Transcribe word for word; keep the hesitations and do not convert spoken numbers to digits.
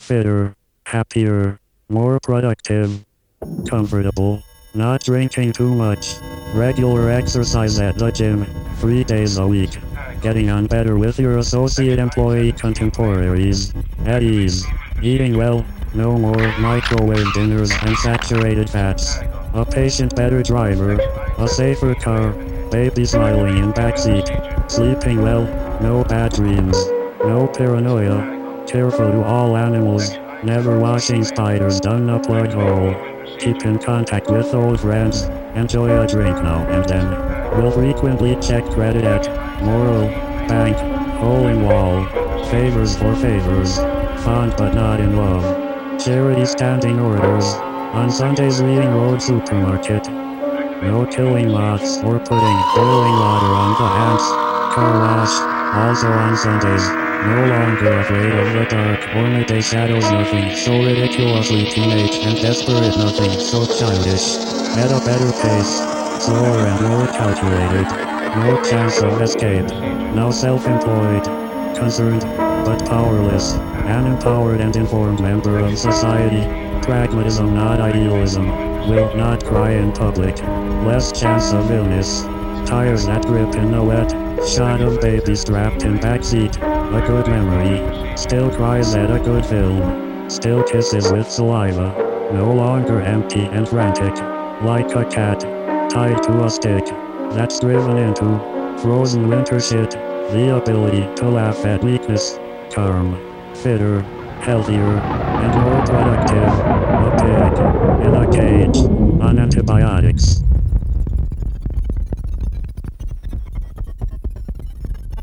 fitter, happier, more productive, comfortable, not drinking too much, regular exercise at the gym, three days a week, getting on better with your associate employee contemporaries, at ease, eating well, no more microwave dinners and saturated fats, a patient better driver, a safer car, baby smiling in backseat, sleeping well, no bad dreams, no paranoia, careful to all animals, never washing spiders down a plug hole, keep in contact with old friends, enjoy a drink now and then, will frequently check credit at Moral, Bank, Hole in Wall, favors for favors, fond but not in love, charity standing orders, on Sundays reading Road Supermarket, no killing moths or putting boiling water on the ants, car wash, also on Sundays, no longer afraid of the dark or midday shadows, nothing so ridiculously teenage and desperate, nothing so childish, at a better pace, slower and more calculated, no chance of escape, now self-employed, concerned, but powerless, an empowered and informed member of society, pragmatism not idealism, will not cry in public, less chance of illness, tires that grip in the wet, shot of baby strapped in backseat, a good memory, still cries at a good film, still kisses with saliva, no longer empty and frantic, like a cat, tied to a stick, that's driven into frozen winter shit, the ability to laugh at weakness, calm, fitter, healthier, and more productive, a pig, in a cage, on antibiotics.